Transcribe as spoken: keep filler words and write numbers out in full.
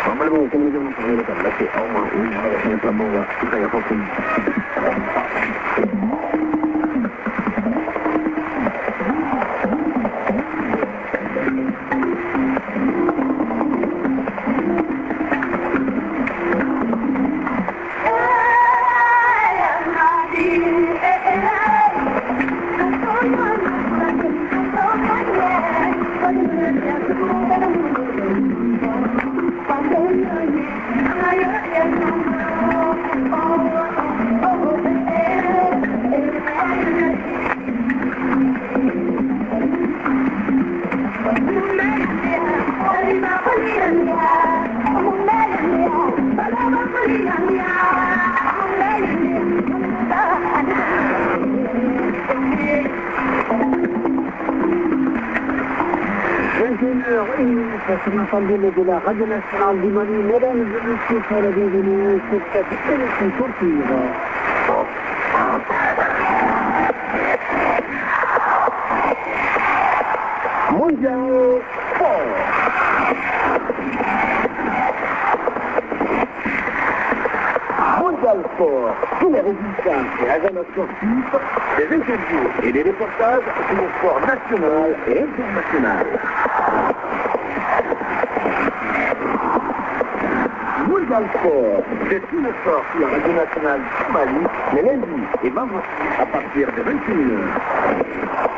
Malamang kinigang ng panginoon ka. Laki, ako nga, uwi na sa trabaho. Kaya ako kung... Rispondendo della Radio Nazionale di Marine, mesdames et messieurs, sono la bienvenue sur cette émission sportive. Mondial Sport. Mondial Sport, tous les résultats et agenda sportifs, des interviews et des reportages sur le sport national et international. Mondial Sport, c'est tout le sport sur la Radio Nationale du Mali, les lundis et vendredis à partir de vingt et une heures.